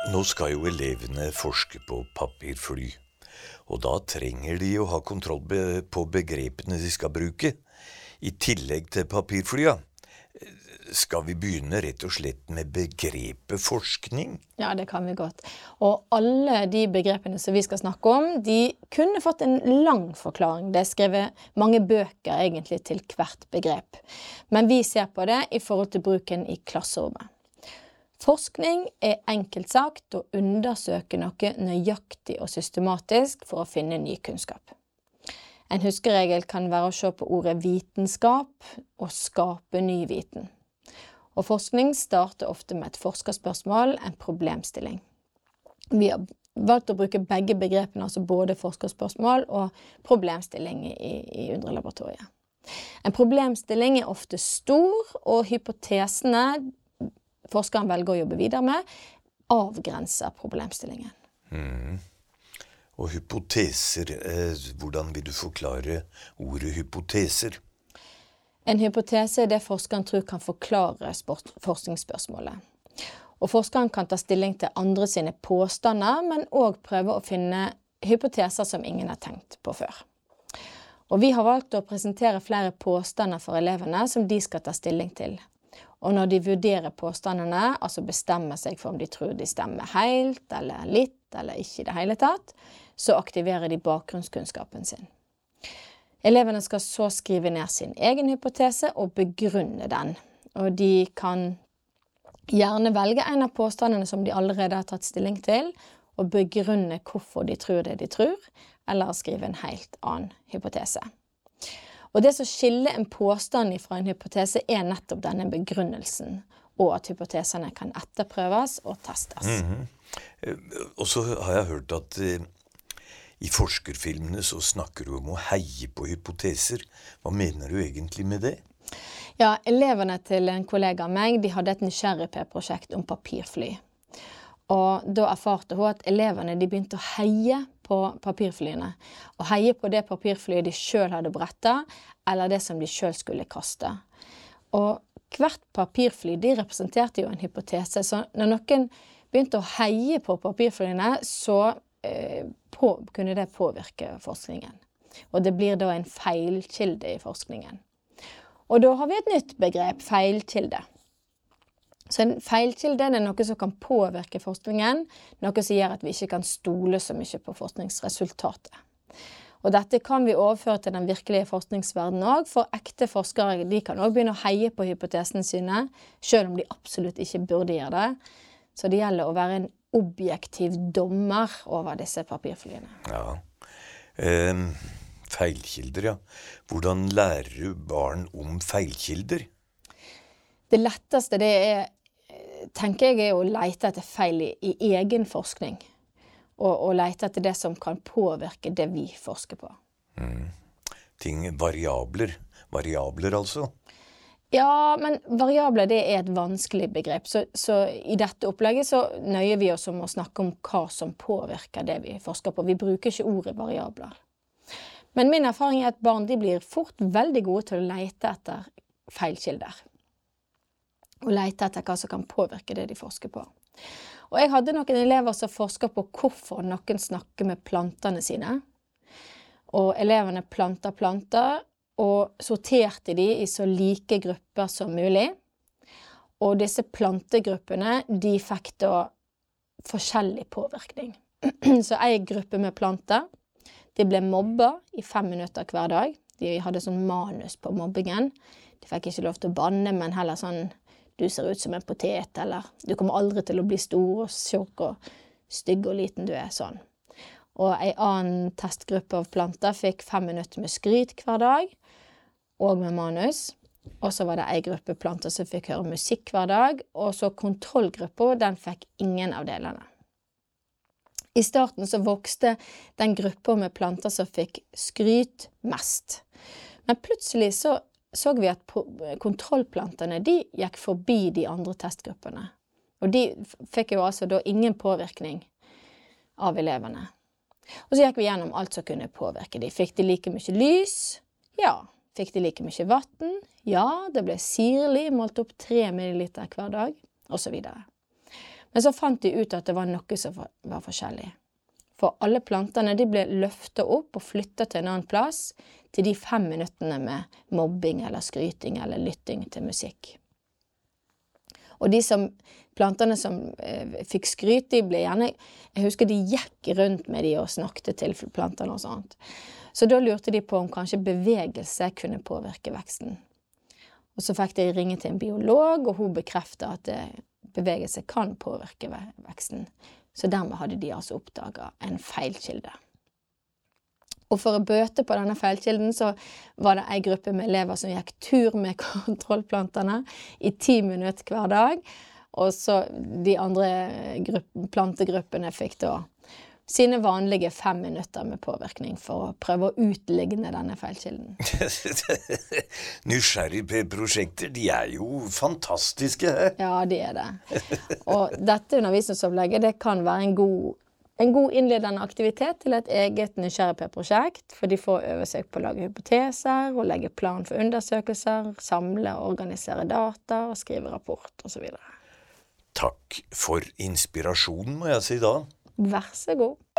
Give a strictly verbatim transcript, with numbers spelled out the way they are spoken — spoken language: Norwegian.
Nå skal jo elevene forske på papirfly, og da trenger de å ha kontroll be- på begrepene de skal bruke. I tillegg til papirflya skal vi begynne rett og slett med begrepet forskning. Ja, det kan vi godt. Og alle de begrepene som vi skal snakke om, de kunne fått en lang forklaring. Det er skrevet mange bøker egentlig til hvert begrep. Men vi ser på det i forhold til bruken i klasserommet. Forskning er enkelt sagt å undersøke noe nøyaktig og systematisk for å finne ny kunnskap. En huskeregel kan være å se på ordet vitenskap og skape ny viten. Og forskning starter ofte med et forskerspørsmål, en problemstilling. Vi har valgt å bruke begge begrepene, altså både forskerspørsmål og problemstilling i, i underlaboratoriet. En problemstilling er ofte stor, og hypotesene forskeren velger å jobbe videre med, avgrenser problemstillingen. Mm. Og hypoteser, eh, hvordan vil du forklare ordet hypoteser? En hypotese er det forskeren tror kan forklare sport- forskningsspørsmålet. Og forskeren kan ta stilling til andre sine påstander, men også prøve å finne hypoteser som ingen har tenkt på før. Og vi har valgt å presentere flere påstander for elevene som de skal ta stilling til. Og når de vurderer påstandene, altså bestemmer seg for om de tror de stemmer helt, eller litt, eller ikke i det hele tatt, så aktiverer de bakgrunnskunnskapen sin. Elevene skal så skrive ned sin egen hypotese og begrunne den. Og de kan gjerne velge en av påstandene som de allerede har tatt stilling til, og begrunne hvorfor de tror det de tror, eller skrive en helt annen hypotese. Og det som skiller en påstand fra en hypotese er nettopp denne begrunnelsen, og at hypotesene kan etterprøves og testes. Mm-hmm. Og så har jeg hørt at eh, i forskerfilmene så snakker du om å heie på hypoteser. Hva mener du egentlig med det? Ja, elevene til en kollega av meg, de hadde et nysgjerrig P-prosjekt om papirfly. Og da erfarte hun at elevene de begynte å heie på papirflyene. Og heie på det papirflyet de selv hadde brettet, eller det som de selv skulle kaste. Og hvert papirfly, de representerte jo en hypotese. Så når noen begynte å heie på papirflyene, så eh, på, kunne det påvirke forskningen. Og det blir da en feilkilde i forskningen. Og da har vi et nytt begrep, feilkilde. Så en feilkilde er noe som kan påvirke forskningen, noe som gjør at vi ikke kan stole så mye på forskningsresultatet. Og dette kan vi overføre til den virkelige forskningsverdenen også, for ekte forskere de kan også begynne å heie på hypotesene sine, selv om de absolutt ikke burde gjøre det. Så det gjelder å være en objektiv dommer over disse papirflyene. Ja, eh, feilkilder, ja. Hvordan lærer du barn om feilkilder? Det letteste det er, tenker jeg, er å lete etter feil i, i egen forskning. Og, og lete etter det som kan påvirke det vi forsker på. Mm. Ting, variabler. Variabler altså? Ja, men variabler det er et vanskelig begrep. Så, så i dette opplegget så nøyer vi oss om å snakke om hva som påvirker det vi forsker på. Vi bruker ikke ordet variabler. Men min erfaring er at barn de blir fort veldig gode til å lete etter feilkilder. Og lete etter hva som kan påvirke det de forsker på. Og jeg hadde noen elever som forsker på hvorfor noen snakker med plantene sine. Og elevene planter planter, og sorterte de i så like grupper som mulig. Og disse plantegruppene, de fikk da forskjellig påvirkning. Så en gruppe med planter, de ble mobbet i fem minutter hver dag. De hadde sånn manus på mobbingen. De fikk ikke lov til å banne, men heller sånn, du ser ut som en potet, eller du kommer aldri til å bli stor og tjukk og stygg og liten du er, sånn. Og en annen testgruppe av planter fikk fem minutter med skryt hver dag, og med manus. Og så var det en gruppe planter som fikk høre musikk hver dag, og så kontrollgruppa, den fikk ingen av delene. I starten så vokste den gruppa med planter som fikk skryt mest. Men plutselig så så vi at kontrollplantene, de gikk forbi de andre testgruppene. Og de fikk jo altså da ingen påvirkning av elevene. Og så gikk vi gjennom alt som kunne påvirke de. Fikk de like mye lys? Ja. Fikk de like mye vatten? Ja. Det ble sirlig, målt opp tre milliliter hver dag, og så videre. Men så fant de ut at det var noe som var forskjellig. For alle plantene de ble løftet opp og flyttet til en annen plass til de fem minuttene med mobbing eller skryting eller lytting til musikk. Og de som, plantene som eh, fikk skryt, de ble gjerne, jeg husker de gikk rundt med de og snakket til plantene og sånt. Så da lurte de på om kanskje bevegelse kunne påvirke veksten. Og så fikk de ringe til en biolog, og hun bekreftet at eh, bevegelse kan påvirke veksten. Så dermed hadde de altså oppdaget en feilkilde. Og for å bøte på denne feilkilden så var det en gruppe med elever som gikk tur med kontrollplantene i ti minutter hver dag. Og så de andre grupp- plantegruppene fikk da sine vanlige fem minutter med påvirkning for å prøve å utligne denne feilkilden. Nysgjerrigprosjekter, de er jo fantastiske, he? Ja, de er det. Og dette undervisningsopplegget, det kan være en god, en god innledende aktivitet til et eget nysgjerrigprosjekt, for de får øve seg på å lage hypoteser, og legge plan for undersøkelser, samle og organisere data, og skrive rapport, og så videre. Takk for inspirasjonen, må jeg si da. Vær så god.